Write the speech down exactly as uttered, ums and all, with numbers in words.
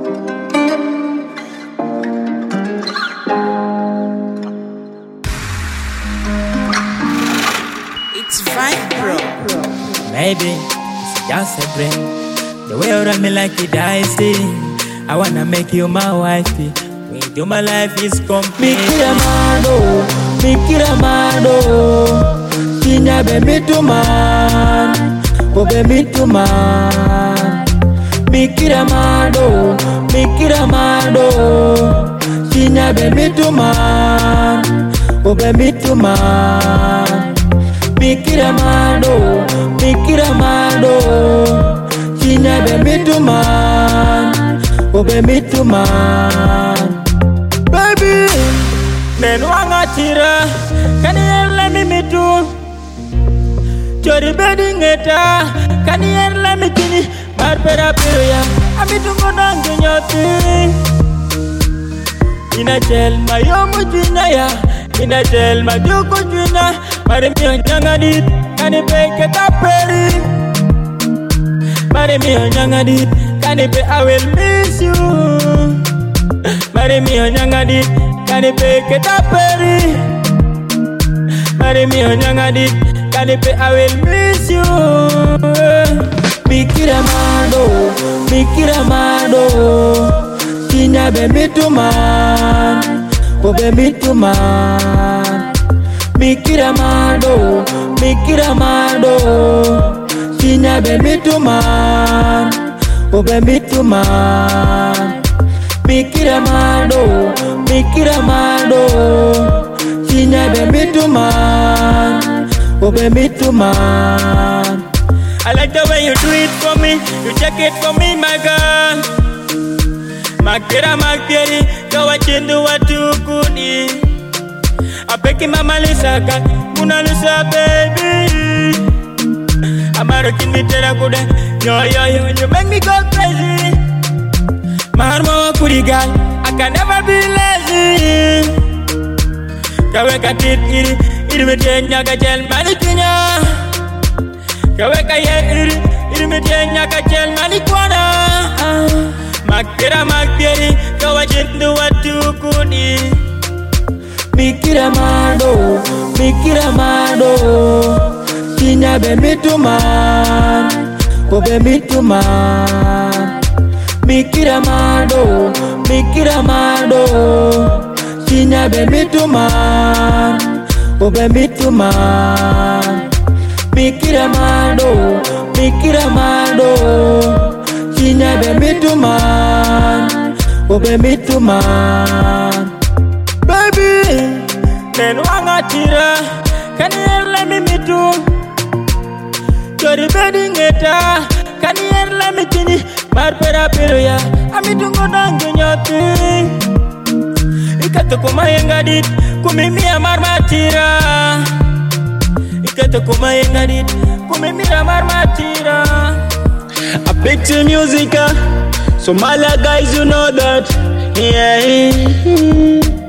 It's fine, bro. Maybe it's just a dream. The way you run me like a dicey. I wanna make you my wifey. With you my life is complete. Mikira mado, Mikira mado. Kinya be me to man, oh be me to man. Mikira mado, Mikira mado. Kinya be me to man, oh be me to man. Mikira mado, Mikira mado. Kinya be me to man, oh be me to man. Baby, men wanga tira, can you let me me too? Chori bedding eta, can you let me kini? Barbara peria, I'm to go down to your thing. In a jail, my yomu jina, in a jail, my joko jina, marry me on Yangadit, can you bake it up, Perry? Marry me on Yangadit, can you pay? I will miss you. Marry me on Yangadit, can you bake it up, Perry? Marry me on Yangadit, can you pay? I will miss you. Mikira mado, Mikira mado. Kinya be me to man, oh be me to man. Mikira mado, Mikira mado. Kinya be me to man, oh be me to man. Mikira mado, Mikira mado. Kinya be me to man, oh be me to man. I like the way you do it for me, you check it for me, my girl. Makira makiri, kawa chindu watu kuni. Apeki mama lisaka, muna lisa baby. Amaro kimi tera kude, yo yo yo, you make me go crazy. Maharma wa kuri gal, I can never be lazy. Kawe katit iri, iri metenya kachel manikinya. Kawe kaya iri, iri metenya kachel manikwana. Makira makiri, kawa chindu watu kuni. Mikira mado, Mikira mado. Kinya be me to man, oh be me to man. Mikira mado, Mikira mado. Kinya be me to man, oh be me to man. Mikira mado, Mikira mado. Kinya be me to man, oh be me to man. Baby, men wanga tira, can you let me me too? Chori bedding eta, can you let me kini? Barbara peria, I'm to go down to your thing. Ikato kuma Yangadit, kumimi amar matira. Ikato kuma Yangadit, kumimi amar matira. I picked the music, uh, Somalia guys, you know that. Yeah.